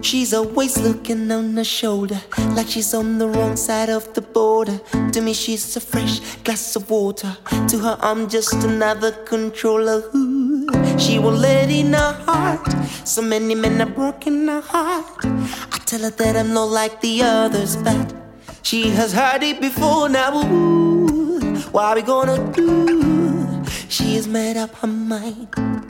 She's always looking on her shoulder, like she's on the wrong side of the border. To me she's a fresh glass of water, to her I'm just another controller. Ooh, she won't let in her heart, so many men are broken her heart. I tell her that I'm not like the others, but she has heard it before now. Ooh, what are we gonna do? She has made up her mind.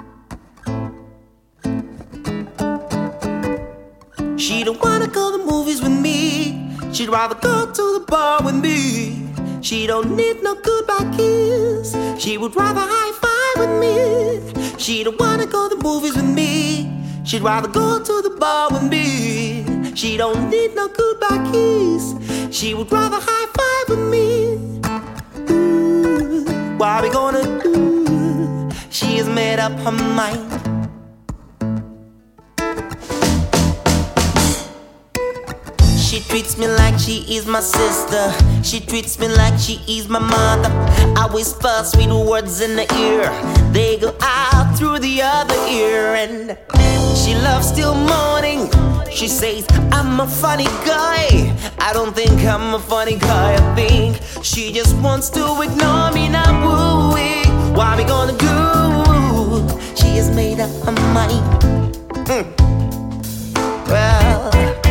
She don't wanna go to the movies with me, she'd rather go to the bar with me. She don't need no goodbye kiss, she would rather high five with me. She don't wanna go to the movies with me, she'd rather go to the bar with me. She don't need no goodbye kiss, she would rather high five with me. Ooh, what are we gonna do? She has made up her mind. She treats me like she is my sister, she treats me like she is my mother. I whisper sweet words in her ear, they go out through the other ear. And she loves till morning, she says I'm a funny guy. I don't think I'm a funny guy, I think she just wants to ignore me now. Woo-wee, what are we gonna do? She has made up her mind. Well,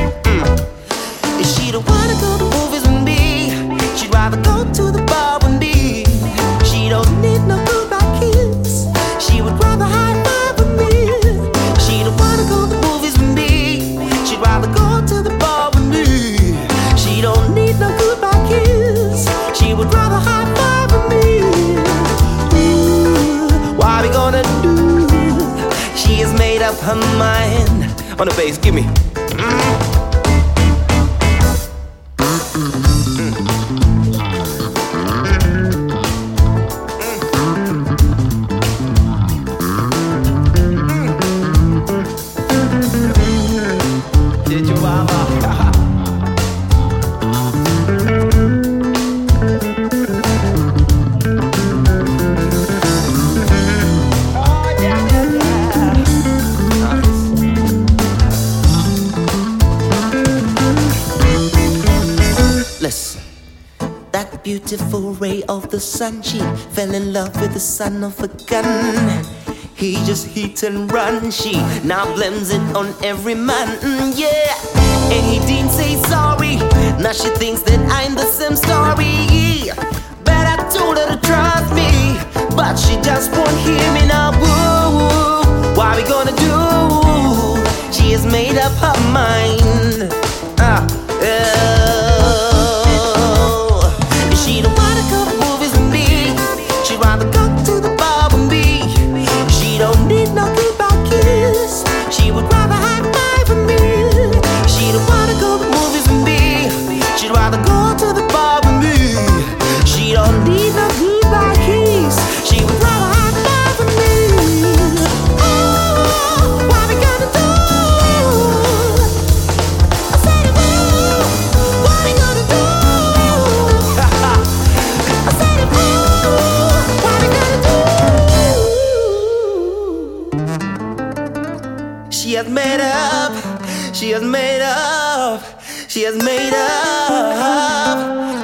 she don't wanna go to movies with me, she'd rather go to the bar with me. She don't need no goodbye kiss, she would rather high five with me. She don't wanna go to the movies with me, she'd rather go to the bar with me. She don't need no goodbye kiss, she would rather high five with me. Ooh, what are we gonna do? She has made up her mind. On the bass, give me. That beautiful ray of the sun, she fell in love with the son of a gun. He just hit and run, she now blames it on every man. Yeah, and he didn't say sorry, now she thinks that I'm the same story. But I told her to trust me, but she just won't hear me now. Woo, what are we gonna do? She has made up her mind. She don't wanna go to movies with me, she'd rather go to the bar with me. She don't need no goodbye kiss, she would rather high five with me. She don't wanna go to movies with me, she'd rather go to the bar with me. She don't need no goodbye kiss, she would rather high five with me. Oh, what are we gonna do? I said, oh, what are we gonna do? She has made up, she has made up, she has made up.